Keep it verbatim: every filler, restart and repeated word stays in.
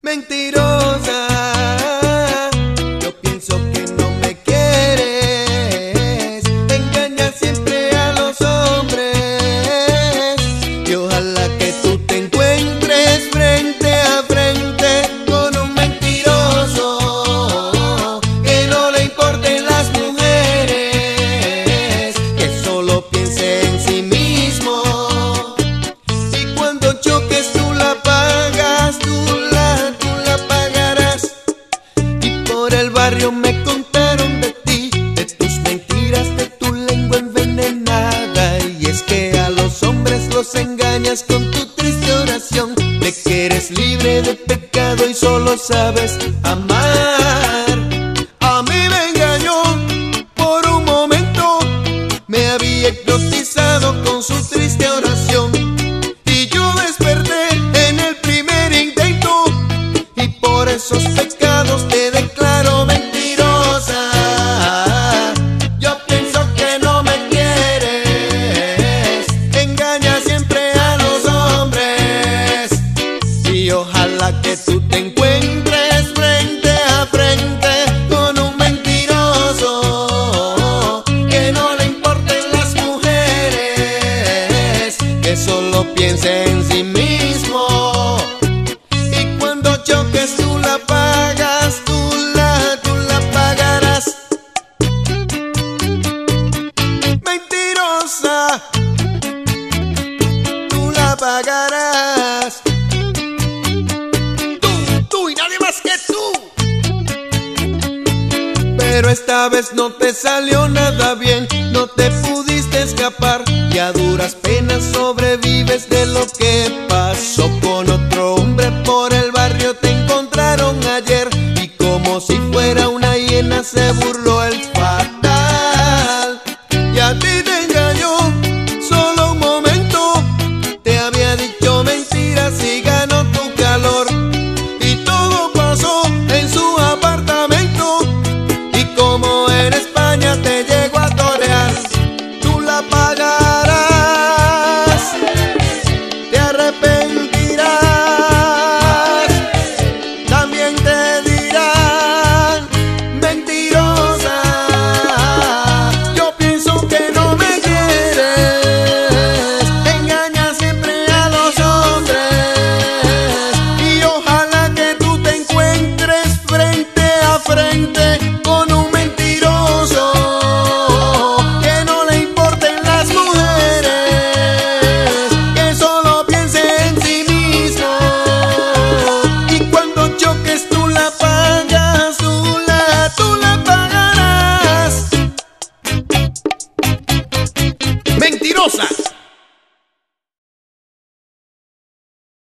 Mentirosa, yo pienso que no me quieres, engañas siempre a los hombres, y ojalá que tú te encuentres frente a frente con un mentiroso, que no le importen las mujeres, que solo piense en sí mismo, y cuando choques tú la pagas, tú el barrio me contaron de ti, de tus mentiras, de tu lengua envenenada. Y es que a los hombres los engañas con tu triste oración, de que eres libre de pecado y solo sabes amar. A mí me engañó por un momento, me había hipnotizado con su triste oración, y yo desperté en el primer intento, y por esos pecados te declaro mentirosa. Yo pienso que no me quieres, engañas siempre a los hombres, y ojalá que tú te encuentres frente a frente con un mentiroso, que no le importen las mujeres, que solo piense en sí mismo, y cuando choques tú la pagas, tú la, tú la pagarás. Mentirosa, tú la pagarás. Tú, tú y nadie más que tú. Pero esta vez no te salió nada bien, no te pudiste escapar, y a duras penas sobrevives de lo que pasó con otro hombre. Por el barrio te encontraron ayer, y como si fuera una hiena se burló el fatal, y a ti te engañó solo un momento, te había dicho mentiras y ganó tu calor, y todo pasó en su apartamento, y como en España te llegó a torear. Tú la pagarás, te arrepentirás, también te dirán mentirosa. Yo pienso que no me quieres, engañas siempre a los hombres, y ojalá que tú te encuentres frente a frente con un mentiroso, que no le importen las mujeres, que solo piense en sí mismo, y cuando choques tú la pagas, tú la, tú la pagarás. Mentirosa.